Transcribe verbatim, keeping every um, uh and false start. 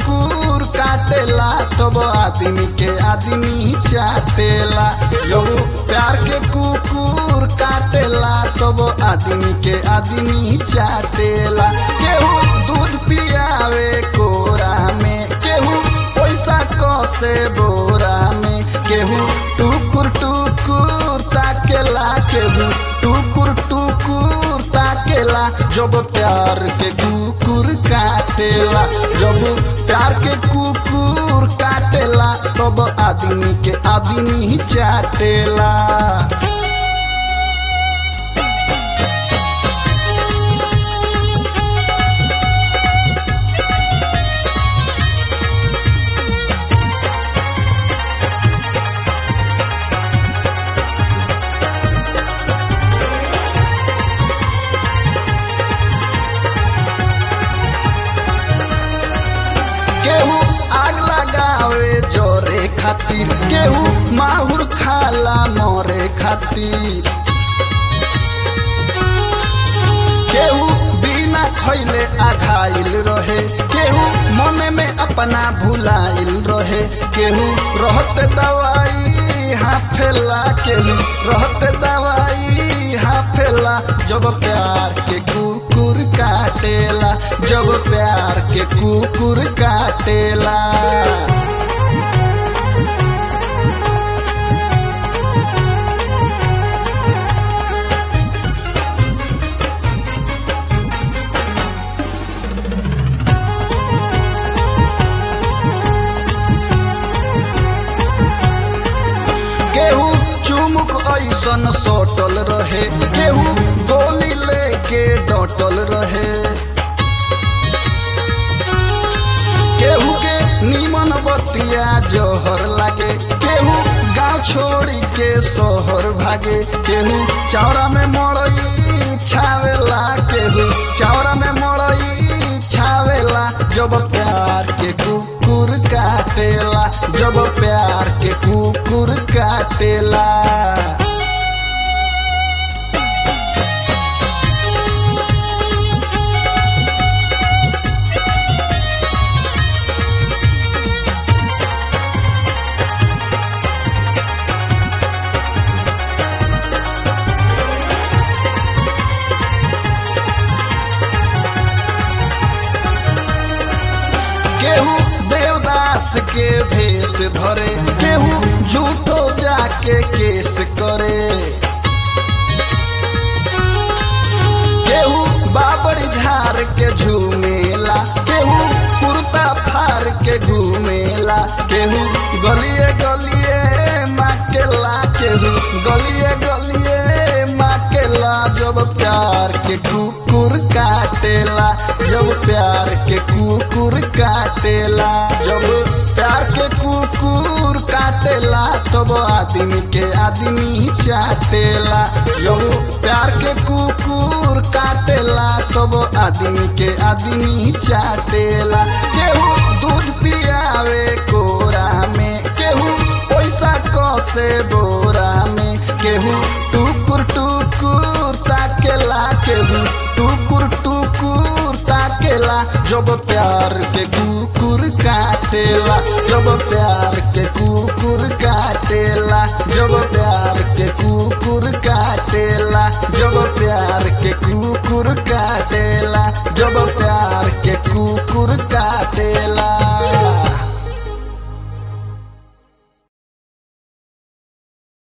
कुकुर काटेला तब आदमी के आदमी चाटेला। जब प्यार के कुकुर काटेला तब आदमी के आदमी चाटेला। केहू दूध पियावे कोरा में, केहू पैसा कसे बोरा में, केहू टुकुर टुकुर ताकेला, केहू टुकुर टुकुर ताकेला। जब प्यार के कुकुर काटेला, जब प्यार के कुकुर काटेला तब आदमी के आदमी चाटेला। केहू आग लगावे जोरे खातिर, केहू माहुर खाला मोरे खातिर, केहू बिना खैले आघाइल रहे, केहू मने में अपना भुलाइल रहे, केहू रहते दवाई हाफेला, केहू रहते दवाई हाफेला। जब प्यार के कुकुर काटेला, जब प्यार के कुकुर काटेला। केहू चुमुक ऐसन सोटल रहे, केहू गोली लेके डटल रहे, केहू के नीमन बतिया जहर लागे, केहू गांव छोड़ी के शहर भागे, केहू चौरा में मड़ई छावेला, केहू चौरा में मड़ई छावेला। जब प्यार के कुकुर काटेला, जब प्यार के कुकुर काटेला। केहू देवदास के भेष धरे, केहू झूठो जाके केस करे, केहू बाबड़ी झार के झूमेला, केहू कुर्ता फार के घूमेला, केहू गलिए गलिए माकेला, केहू गलिए गलिए माकेला। जब प्यार के कुकुर काटेला, जब प्यार के कुकुर काटेला, जब प्यार के कुकुर काटेला तब आदमी के आदमी चाटेला। जब प्यार के कुकुर काटेला तब आदमी के आदमी चाटेला। केहू दूध पियावे कोरा में, केहू पैसा कसे बोरा में, केहू टुकुर टुकुर ताकेला, केहू टुकुर टुकुर ताकेला। जब प्यार के कुकुर काटेला, जब प्यार के कुकुर काटेला, जब प्यार के कुकुर काटेला, जब प्यार के कुकुर काटेला, जब